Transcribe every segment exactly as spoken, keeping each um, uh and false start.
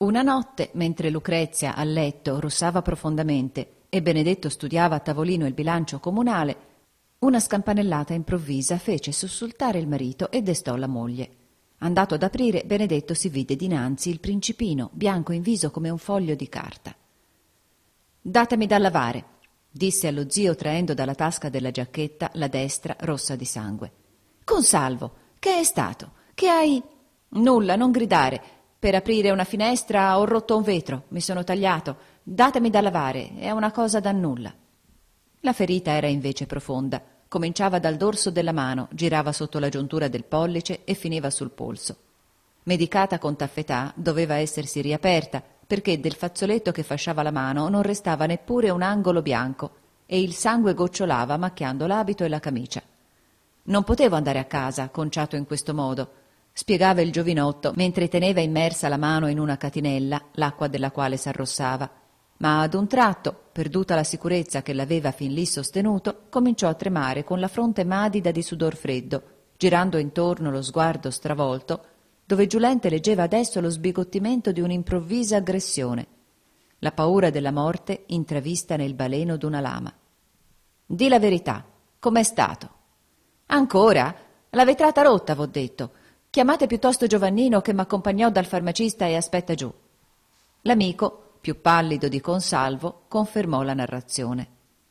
Una notte, mentre Lucrezia a letto russava profondamente e Benedetto studiava a tavolino il bilancio comunale, una scampanellata improvvisa fece sussultare il marito e destò la moglie. Andato ad aprire, Benedetto si vide dinanzi il principino, bianco in viso come un foglio di carta. «Datemi da lavare», disse allo zio traendo dalla tasca della giacchetta la destra rossa di sangue. «Consalvo, che è stato? Che hai...» «Nulla, non gridare. Per aprire una finestra ho rotto un vetro, mi sono tagliato. Datemi da lavare, è una cosa da nulla». La ferita era invece profonda. Cominciava dal dorso della mano, girava sotto la giuntura del pollice e finiva sul polso. Medicata con taffetà, doveva essersi riaperta, perché del fazzoletto che fasciava la mano non restava neppure un angolo bianco e il sangue gocciolava macchiando l'abito e la camicia. «Non potevo andare a casa, conciato in questo modo», spiegava il giovinotto mentre teneva immersa la mano in una catinella, l'acqua della quale s'arrossava. Ma ad un tratto, perduta la sicurezza che l'aveva fin lì sostenuto, cominciò a tremare con la fronte madida di sudor freddo, girando intorno lo sguardo stravolto, dove Giulente leggeva adesso lo sbigottimento di un'improvvisa aggressione, la paura della morte intravista nel baleno d'una lama. «Di la verità, com'è stato?» «Ancora? La vetrata rotta, v'ho detto. Chiamate piuttosto Giovannino che m'accompagnò dal farmacista e aspetta giù». L'amico, più pallido di Consalvo, confermò la narrazione.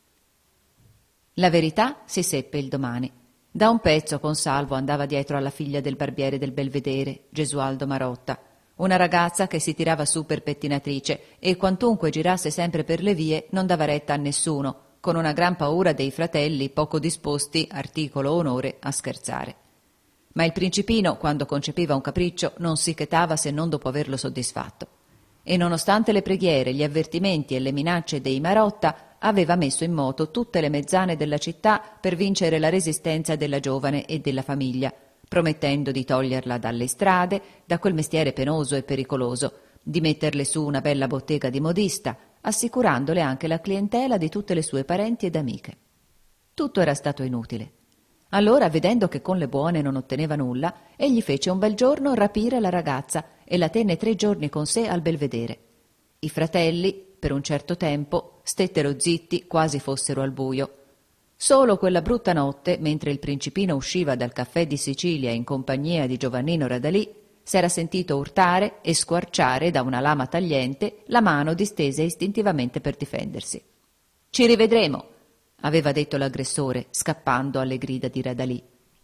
La verità si seppe il domani. Da un pezzo Consalvo andava dietro alla figlia del barbiere del Belvedere, Gesualdo Marotta, una ragazza che si tirava su per pettinatrice e quantunque girasse sempre per le vie non dava retta a nessuno, con una gran paura dei fratelli poco disposti, articolo onore, a scherzare. Ma il principino, quando concepiva un capriccio, non si chetava se non dopo averlo soddisfatto. E nonostante le preghiere, gli avvertimenti e le minacce dei Marotta, aveva messo in moto tutte le mezzane della città per vincere la resistenza della giovane e della famiglia, promettendo di toglierla dalle strade, da quel mestiere penoso e pericoloso, di metterle su una bella bottega di modista, assicurandole anche la clientela di tutte le sue parenti ed amiche. Tutto era stato inutile. Allora, vedendo che con le buone non otteneva nulla, egli fece un bel giorno rapire la ragazza e la tenne tre giorni con sé al Belvedere. I fratelli, per un certo tempo, stettero zitti quasi fossero al buio. Solo quella brutta notte, mentre il principino usciva dal caffè di Sicilia in compagnia di Giovannino Radalì, s'era sentito urtare e squarciare da una lama tagliente la mano distesa istintivamente per difendersi. «Ci rivedremo», aveva detto l'aggressore, scappando alle grida di Radalì.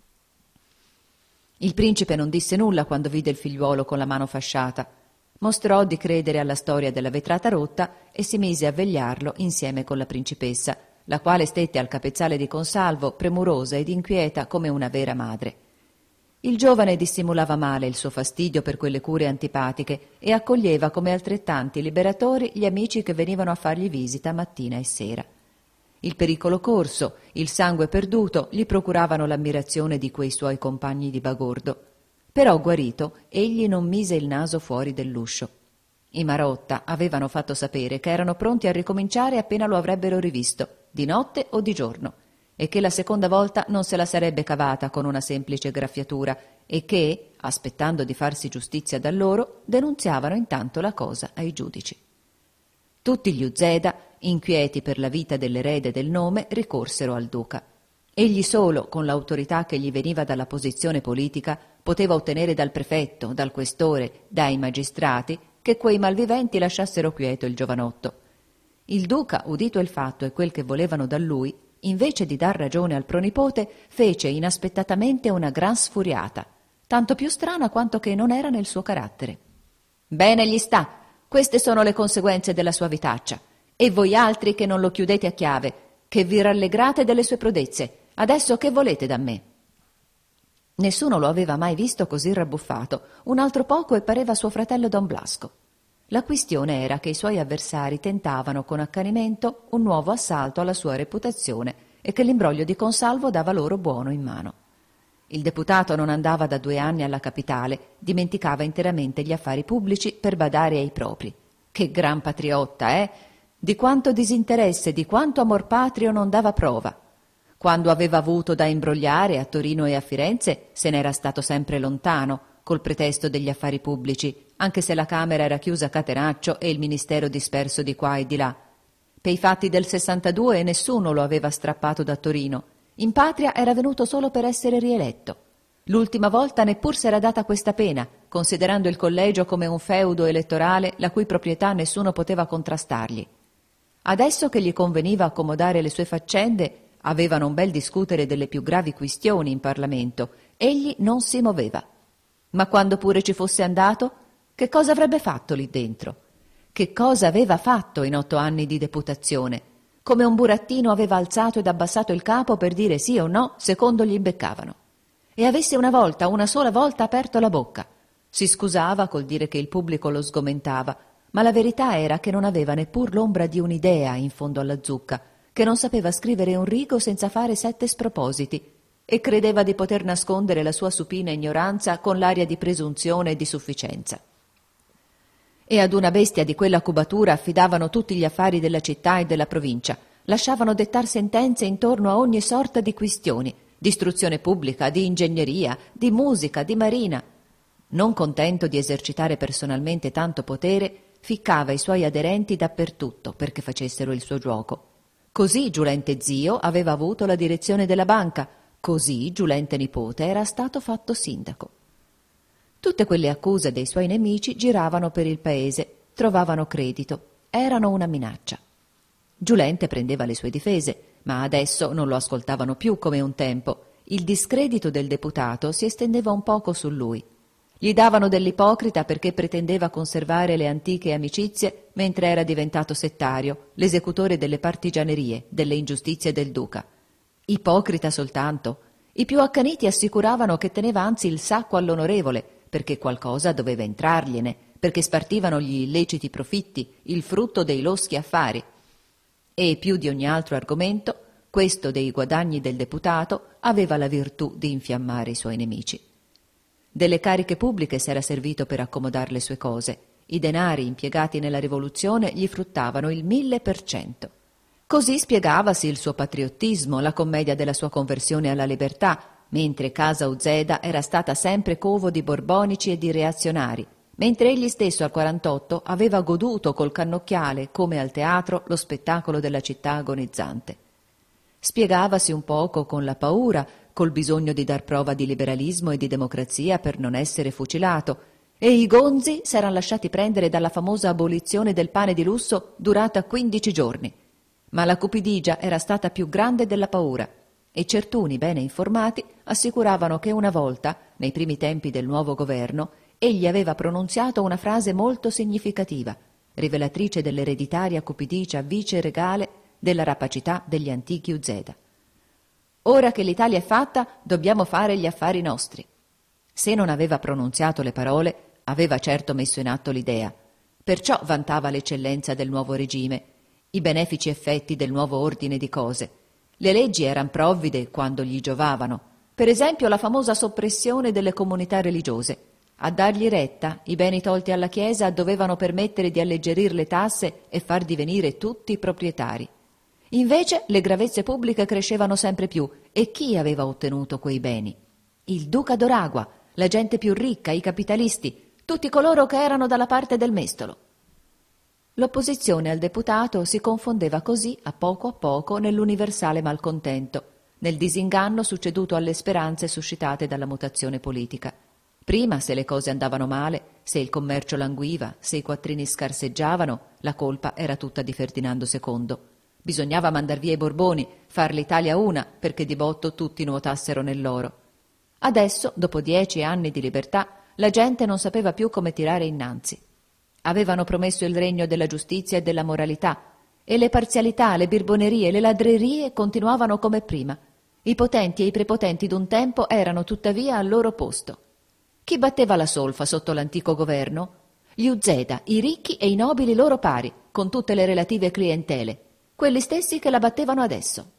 Il principe non disse nulla quando vide il figliuolo con la mano fasciata. Mostrò di credere alla storia della vetrata rotta e si mise a vegliarlo insieme con la principessa, la quale stette al capezzale di Consalvo, premurosa ed inquieta come una vera madre. Il giovane dissimulava male il suo fastidio per quelle cure antipatiche e accoglieva come altrettanti liberatori gli amici che venivano a fargli visita mattina e sera. Il pericolo corso, il sangue perduto gli procuravano l'ammirazione di quei suoi compagni di bagordo. Però guarito, egli non mise il naso fuori dell'uscio. I Marotta avevano fatto sapere che erano pronti a ricominciare appena lo avrebbero rivisto, di notte o di giorno, e che la seconda volta non se la sarebbe cavata con una semplice graffiatura e che, aspettando di farsi giustizia da loro, denunziavano intanto la cosa ai giudici. Tutti gli Uzeda, inquieti per la vita dell'erede del nome, ricorsero al duca. Egli solo, con l'autorità che gli veniva dalla posizione politica, poteva ottenere dal prefetto, dal questore, dai magistrati, che quei malviventi lasciassero quieto il giovanotto. Il duca, udito il fatto e quel che volevano da lui, invece di dar ragione al pronipote, fece inaspettatamente una gran sfuriata, tanto più strana quanto che non era nel suo carattere. «Bene gli sta, queste sono le conseguenze della sua vitaccia. E voi altri che non lo chiudete a chiave, che vi rallegrate delle sue prodezze, adesso che volete da me?» Nessuno lo aveva mai visto così rabbuffato, un altro poco e pareva suo fratello Don Blasco. La quistione era che i suoi avversari tentavano con accanimento un nuovo assalto alla sua reputazione e che l'imbroglio di Consalvo dava loro buono in mano. Il deputato non andava da due anni alla capitale, dimenticava interamente gli affari pubblici per badare ai propri. Che gran patriotta, eh? Di quanto disinteresse, di quanto amor patrio non dava prova. Quando aveva avuto da imbrogliare a Torino e a Firenze se n'era stato sempre lontano, col pretesto degli affari pubblici, anche se la Camera era chiusa a catenaccio e il Ministero disperso di qua e di là. Per i fatti del sessantadue nessuno lo aveva strappato da Torino. In patria era venuto solo per essere rieletto. L'ultima volta neppur s'era data questa pena, considerando il collegio come un feudo elettorale la cui proprietà nessuno poteva contrastargli. Adesso che gli conveniva accomodare le sue faccende, avevano un bel discutere delle più gravi questioni in Parlamento. Egli non si muoveva. Ma quando pure ci fosse andato, che cosa avrebbe fatto lì dentro? Che cosa aveva fatto in otto anni di deputazione? Come un burattino aveva alzato ed abbassato il capo per dire sì o no secondo gli imbeccavano. E avesse una volta, una sola volta aperto la bocca. Si scusava col dire che il pubblico lo sgomentava, ma la verità era che non aveva neppur l'ombra di un'idea in fondo alla zucca, che non sapeva scrivere un rigo senza fare sette spropositi, e credeva di poter nascondere la sua supina ignoranza con l'aria di presunzione e di sufficienza. E ad una bestia di quella cubatura affidavano tutti gli affari della città e della provincia, lasciavano dettar sentenze intorno a ogni sorta di questioni, di istruzione pubblica, di ingegneria, di musica, di marina. Non contento di esercitare personalmente tanto potere, ficcava i suoi aderenti dappertutto perché facessero il suo giuoco. Così Giulente zio aveva avuto la direzione della banca, così Giulente nipote era stato fatto sindaco. Tutte quelle accuse dei suoi nemici giravano per il paese, trovavano credito, erano una minaccia. Giulente prendeva le sue difese, ma adesso non lo ascoltavano più come un tempo. Il discredito del deputato si estendeva un poco su lui. Gli davano dell'ipocrita perché pretendeva conservare le antiche amicizie mentre era diventato settario, l'esecutore delle partigianerie, delle ingiustizie del duca. Ipocrita soltanto. I più accaniti assicuravano che teneva anzi il sacco all'onorevole, perché qualcosa doveva entrargliene, perché spartivano gli illeciti profitti, il frutto dei loschi affari. E più di ogni altro argomento, questo dei guadagni del deputato aveva la virtù di infiammare i suoi nemici. Delle cariche pubbliche s'era servito per accomodare le sue cose. I denari impiegati nella rivoluzione gli fruttavano il mille per cento. Così spiegavasi il suo patriottismo, la commedia della sua conversione alla libertà, mentre Casa Uzeda era stata sempre covo di borbonici e di reazionari, mentre egli stesso al quarantotto aveva goduto col cannocchiale, come al teatro, lo spettacolo della città agonizzante. Spiegavasi un poco con la paura, col bisogno di dar prova di liberalismo e di democrazia per non essere fucilato, e i gonzi s'eran lasciati prendere dalla famosa abolizione del pane di lusso durata quindici giorni. Ma la cupidigia era stata più grande della paura, e certuni bene informati assicuravano che una volta, nei primi tempi del nuovo governo, egli aveva pronunziato una frase molto significativa, rivelatrice dell'ereditaria cupidigia viceregale della rapacità degli antichi Uzeda. Ora che l'Italia è fatta, dobbiamo fare gli affari nostri. Se non aveva pronunziato le parole, aveva certo messo in atto l'idea. Perciò vantava l'eccellenza del nuovo regime, i benefici effetti del nuovo ordine di cose. Le leggi eran provvide quando gli giovavano. Per esempio la famosa soppressione delle comunità religiose. A dargli retta, i beni tolti alla Chiesa dovevano permettere di alleggerir le tasse e far divenire tutti proprietari. Invece le gravezze pubbliche crescevano sempre più, e chi aveva ottenuto quei beni? Il duca d'Oragua, la gente più ricca, i capitalisti, tutti coloro che erano dalla parte del mestolo. L'opposizione al deputato si confondeva così a poco a poco nell'universale malcontento, nel disinganno succeduto alle speranze suscitate dalla mutazione politica. Prima, se le cose andavano male, se il commercio languiva, se i quattrini scarseggiavano, la colpa era tutta di Ferdinando secondo. Bisognava mandar via i Borboni, far l'Italia una, perché di botto tutti nuotassero nell'oro. Adesso, dopo dieci anni di libertà, la gente non sapeva più come tirare innanzi. Avevano promesso il regno della giustizia e della moralità, e le parzialità, le birbonerie e le ladrerie continuavano come prima. I potenti e i prepotenti d'un tempo erano tuttavia al loro posto. Chi batteva la solfa sotto l'antico governo? Gli Uzeda, i ricchi e i nobili loro pari, con tutte le relative clientele, quelli stessi che la battevano adesso.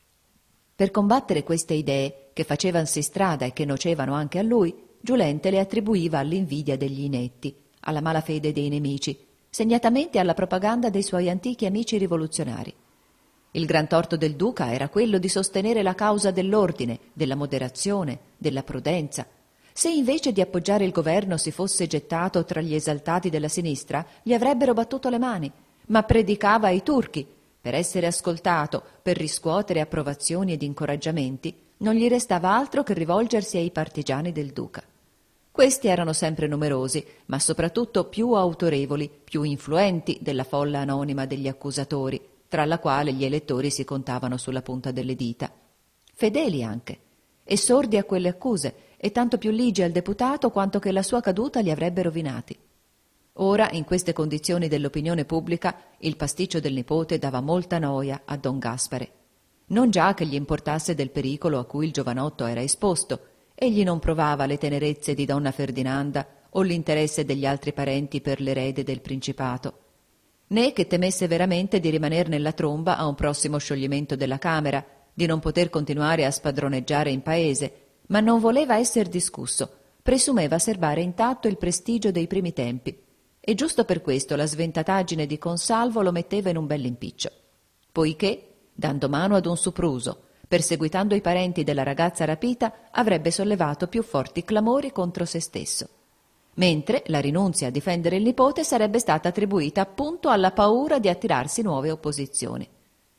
Per combattere queste idee, che facevansi strada e che nocevano anche a lui, Giulente le attribuiva all'invidia degli inetti, alla malafede dei nemici, segnatamente alla propaganda dei suoi antichi amici rivoluzionari. Il gran torto del duca era quello di sostenere la causa dell'ordine, della moderazione, della prudenza. Se invece di appoggiare il governo si fosse gettato tra gli esaltati della sinistra, gli avrebbero battuto le mani, ma predicava ai turchi. Per essere ascoltato, per riscuotere approvazioni ed incoraggiamenti, non gli restava altro che rivolgersi ai partigiani del duca. Questi erano sempre numerosi, ma soprattutto più autorevoli, più influenti della folla anonima degli accusatori, tra la quale gli elettori si contavano sulla punta delle dita. Fedeli anche, e sordi a quelle accuse, e tanto più ligi al deputato quanto che la sua caduta li avrebbe rovinati. Ora, in queste condizioni dell'opinione pubblica, il pasticcio del nipote dava molta noia a don Gaspare. Non già che gli importasse del pericolo a cui il giovanotto era esposto, egli non provava le tenerezze di donna Ferdinanda o l'interesse degli altri parenti per l'erede del principato, né che temesse veramente di rimaner nella tromba a un prossimo scioglimento della Camera, di non poter continuare a spadroneggiare in paese, ma non voleva esser discusso, presumeva serbare intatto il prestigio dei primi tempi, e giusto per questo la sventataggine di Consalvo lo metteva in un bell'impiccio, poiché, dando mano ad un sopruso, perseguitando i parenti della ragazza rapita, avrebbe sollevato più forti clamori contro se stesso, mentre la rinunzia a difendere il nipote sarebbe stata attribuita appunto alla paura di attirarsi nuove opposizioni.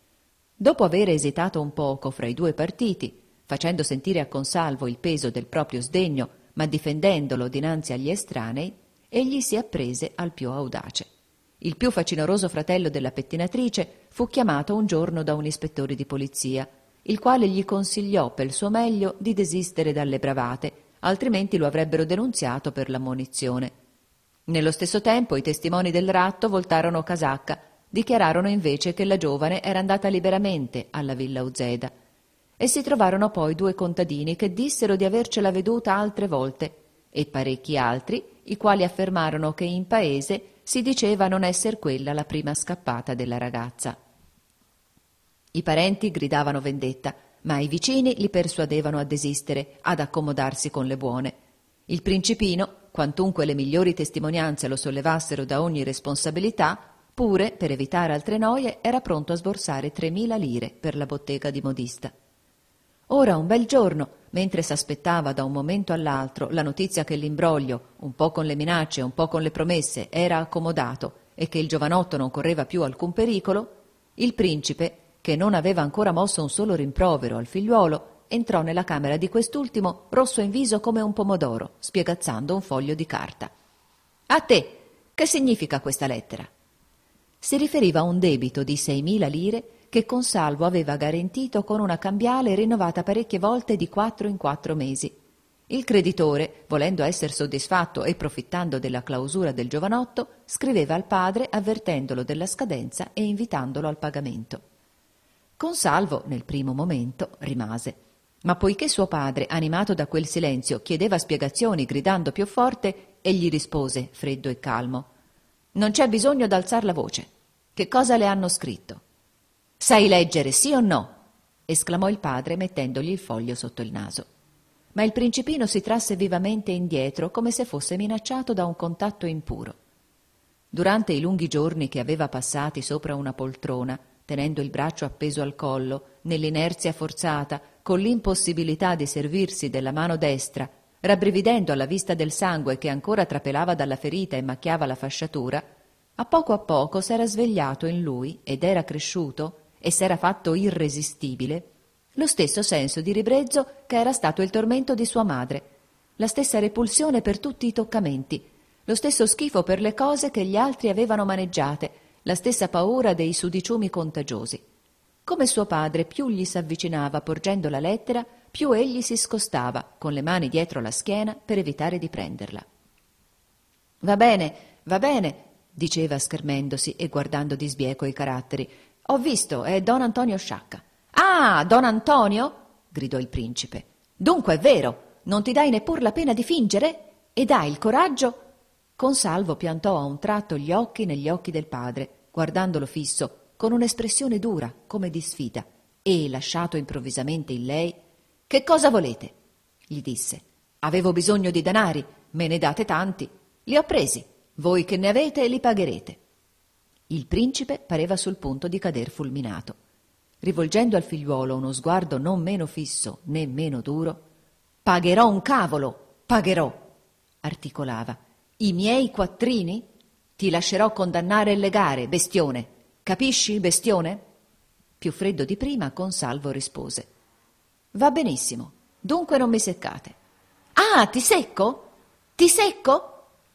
Dopo aver esitato un poco fra i due partiti, facendo sentire a Consalvo il peso del proprio sdegno, ma difendendolo dinanzi agli estranei, egli si apprese al più audace. Il più facinoroso fratello della pettinatrice fu chiamato un giorno da un ispettore di polizia, il quale gli consigliò per il suo meglio di desistere dalle bravate, altrimenti lo avrebbero denunziato per l'ammonizione. Nello stesso tempo i testimoni del ratto voltarono casacca, dichiararono invece che la giovane era andata liberamente alla villa Uzeda, e si trovarono poi due contadini che dissero di avercela veduta altre volte, e parecchi altri, i quali affermarono che in paese si diceva non esser quella la prima scappata della ragazza. I parenti gridavano vendetta, ma i vicini li persuadevano a desistere, ad accomodarsi con le buone. Il principino, quantunque le migliori testimonianze lo sollevassero da ogni responsabilità, pure, per evitare altre noie, era pronto a sborsare tremila lire per la bottega di modista. Ora, un bel giorno, mentre s'aspettava da un momento all'altro la notizia che l'imbroglio, un po' con le minacce, un po' con le promesse, era accomodato e che il giovanotto non correva più alcun pericolo, il principe, che non aveva ancora mosso un solo rimprovero al figliuolo, entrò nella camera di quest'ultimo rosso in viso come un pomodoro, spiegazzando un foglio di carta. «A te! Che significa questa lettera?» Si riferiva a un debito di seimila lire che Consalvo aveva garantito con una cambiale rinnovata parecchie volte di quattro in quattro mesi. Il creditore, volendo esser soddisfatto e profittando della clausura del giovanotto, scriveva al padre avvertendolo della scadenza e invitandolo al pagamento. Consalvo, nel primo momento, rimase, ma poiché suo padre, animato da quel silenzio, chiedeva spiegazioni gridando più forte, egli rispose, freddo e calmo: «Non c'è bisogno d'alzar la voce. Che cosa le hanno scritto?» «Sai leggere, sì o no?» esclamò il padre mettendogli il foglio sotto il naso. Ma il principino si trasse vivamente indietro come se fosse minacciato da un contatto impuro. Durante i lunghi giorni che aveva passati sopra una poltrona, tenendo il braccio appeso al collo, nell'inerzia forzata, con l'impossibilità di servirsi della mano destra, rabbrividendo alla vista del sangue che ancora trapelava dalla ferita e macchiava la fasciatura, a poco a poco s'era svegliato in lui ed era cresciuto e s'era fatto irresistibile lo stesso senso di ribrezzo che era stato il tormento di sua madre, la stessa repulsione per tutti i toccamenti, lo stesso schifo per le cose che gli altri avevano maneggiate, la stessa paura dei sudiciumi contagiosi. Come suo padre più gli s'avvicinava porgendo la lettera, più egli si scostava, con le mani dietro la schiena, per evitare di prenderla. «Va bene, va bene», diceva schermendosi e guardando di sbieco i caratteri. «Ho visto, è don Antonio Sciacca». «Ah, don Antonio?» gridò il principe. «Dunque è vero, non ti dai neppur la pena di fingere? Ed hai il coraggio?» Consalvo piantò a un tratto gli occhi negli occhi del padre, guardandolo fisso, con un'espressione dura, come di sfida, e, lasciato improvvisamente in lei: «Che cosa volete?» gli disse. «Avevo bisogno di denari, me ne date tanti. Li ho presi, voi che ne avete li pagherete». Il principe pareva sul punto di cader fulminato. Rivolgendo al figliuolo uno sguardo non meno fisso né meno duro: «Pagherò un cavolo!» Pagherò, articolava. I miei quattrini? Ti lascerò condannare e legare, bestione. Capisci, bestione? Più freddo di prima, Consalvo rispose. Va benissimo, dunque non mi seccate. Ah, ti secco? Ti secco?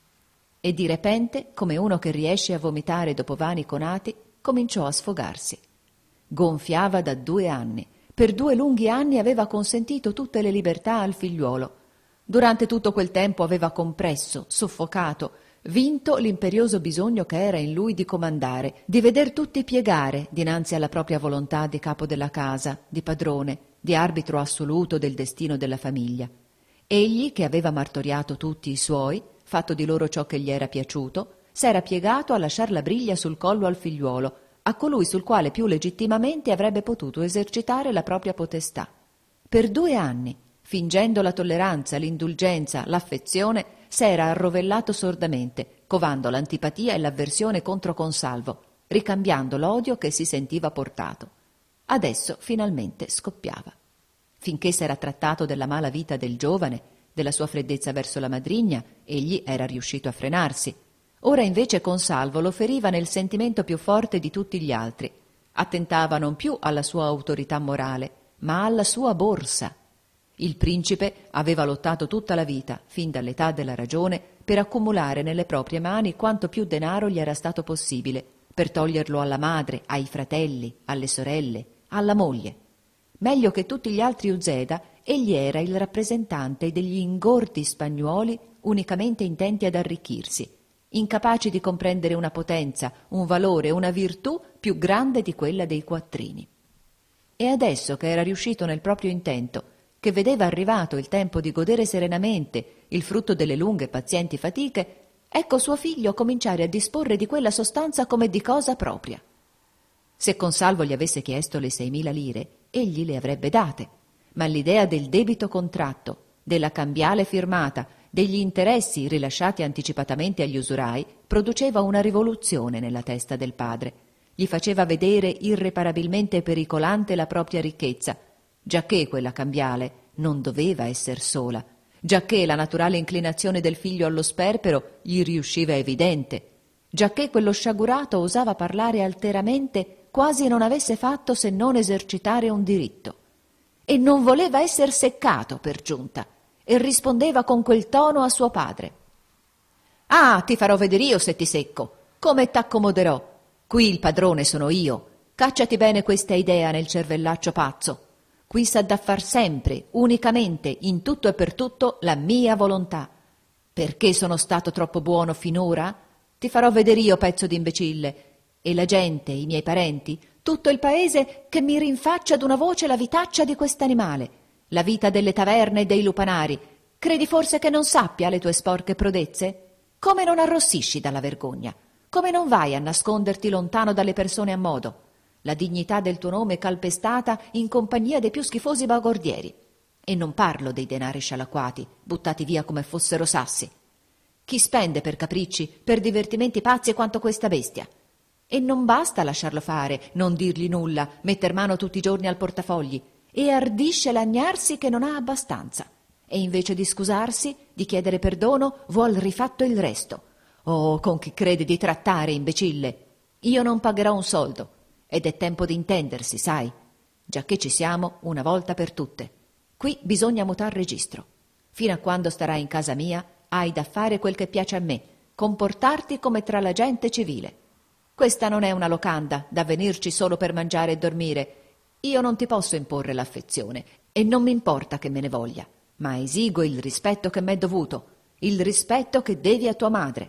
E di repente, come uno che riesce a vomitare dopo vani conati, cominciò a sfogarsi. Gonfiava da due anni. Per due lunghi anni aveva consentito tutte le libertà al figliuolo. Durante tutto quel tempo aveva compresso, soffocato, vinto l'imperioso bisogno che era in lui di comandare, di veder tutti piegare dinanzi alla propria volontà di capo della casa, di padrone, di arbitro assoluto del destino della famiglia. Egli, che aveva martoriato tutti i suoi, fatto di loro ciò che gli era piaciuto, s'era piegato a lasciar la briglia sul collo al figliuolo, a colui sul quale più legittimamente avrebbe potuto esercitare la propria potestà. Per due anni, fingendo la tolleranza, l'indulgenza, l'affezione, s'era arrovellato sordamente, covando l'antipatia e l'avversione contro Consalvo, ricambiando l'odio che si sentiva portato. Adesso finalmente scoppiava. Finché s'era trattato della mala vita del giovane, della sua freddezza verso la madrigna, egli era riuscito a frenarsi. Ora invece Consalvo lo feriva nel sentimento più forte di tutti gli altri. Attentava non più alla sua autorità morale, ma alla sua borsa. Il principe aveva lottato tutta la vita, fin dall'età della ragione, per accumulare nelle proprie mani quanto più denaro gli era stato possibile, per toglierlo alla madre, ai fratelli, alle sorelle, alla moglie. Meglio che tutti gli altri Uzeda, egli era il rappresentante degli ingordi spagnuoli unicamente intenti ad arricchirsi, incapaci di comprendere una potenza, un valore, una virtù più grande di quella dei quattrini. E adesso che era riuscito nel proprio intento, che vedeva arrivato il tempo di godere serenamente il frutto delle lunghe e pazienti fatiche, ecco suo figlio cominciare a disporre di quella sostanza come di cosa propria. Se Consalvo gli avesse chiesto le seimila lire, egli le avrebbe date, ma l'idea del debito contratto, della cambiale firmata, degli interessi rilasciati anticipatamente agli usurai produceva una rivoluzione nella testa del padre. Gli faceva vedere irreparabilmente pericolante la propria ricchezza, giacché quella cambiale non doveva esser sola, giacché la naturale inclinazione del figlio allo sperpero gli riusciva evidente, giacché quello sciagurato osava parlare alteramente quasi non avesse fatto se non esercitare un diritto. E non voleva esser seccato per giunta, e rispondeva con quel tono a suo padre. «Ah, ti farò vedere io se ti secco, come t'accomoderò. Qui il padrone sono io, cacciati bene questa idea nel cervellaccio pazzo. Qui s'ha da far sempre, unicamente, in tutto e per tutto, la mia volontà. Perché sono stato troppo buono finora? Ti farò vedere io, pezzo d'imbecille. E la gente, i miei parenti, tutto il paese che mi rinfaccia d'una voce la vitaccia di quest'animale, la vita delle taverne e dei lupanari. Credi forse che non sappia le tue sporche prodezze? Come non arrossisci dalla vergogna? Come non vai a nasconderti lontano dalle persone a modo? La dignità del tuo nome calpestata in compagnia dei più schifosi bagordieri. E non parlo dei denari scialacquati, buttati via come fossero sassi. Chi spende per capricci, per divertimenti pazzi quanto questa bestia? E non basta lasciarlo fare, non dirgli nulla, metter mano tutti i giorni al portafogli, e ardisce lagnarsi che non ha abbastanza. E invece di scusarsi, di chiedere perdono, vuol rifatto il resto. Oh, con chi credi di trattare, imbecille? Io non pagherò un soldo. Ed è tempo di intendersi, sai, giacché ci siamo una volta per tutte. Qui bisogna mutar registro. Fino a quando starai in casa mia, hai da fare quel che piace a me, comportarti come tra la gente civile. Questa non è una locanda da venirci solo per mangiare e dormire. Io non ti posso imporre l'affezione e non mi importa che me ne voglia, ma esigo il rispetto che m'è dovuto, il rispetto che devi a tua madre.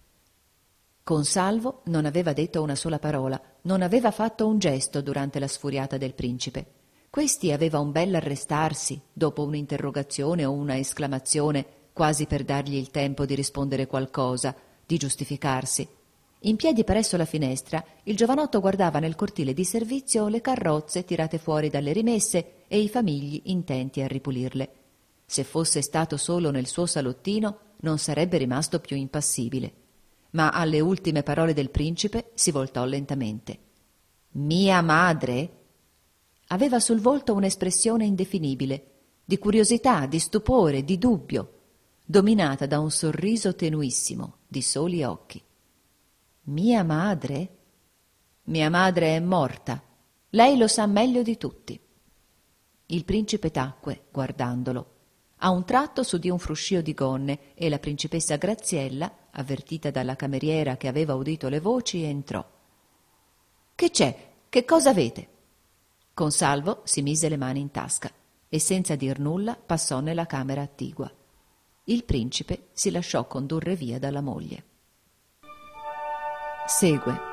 Consalvo non aveva detto una sola parola, non aveva fatto un gesto durante la sfuriata del principe. Questi aveva un bel arrestarsi dopo un'interrogazione o una esclamazione, quasi per dargli il tempo di rispondere qualcosa, di giustificarsi. In piedi presso la finestra, il giovanotto guardava nel cortile di servizio le carrozze tirate fuori dalle rimesse e i famigli intenti a ripulirle. Se fosse stato solo nel suo salottino, non sarebbe rimasto più impassibile. Ma alle ultime parole del principe si voltò lentamente. «Mia madre?» Aveva sul volto un'espressione indefinibile, di curiosità, di stupore, di dubbio. dominata da un sorriso tenuissimo, di soli occhi. Mia madre? Mia madre è morta. Lei lo sa meglio di tutti. Il principe tacque, guardandolo. A un tratto s'udì un fruscio di gonne e la principessa Graziella, avvertita dalla cameriera che aveva udito le voci, entrò. «Che c'è? Che cosa avete?» Consalvo si mise le mani in tasca e senza dir nulla passò nella camera attigua. Il principe si lasciò condurre via dalla moglie. Segue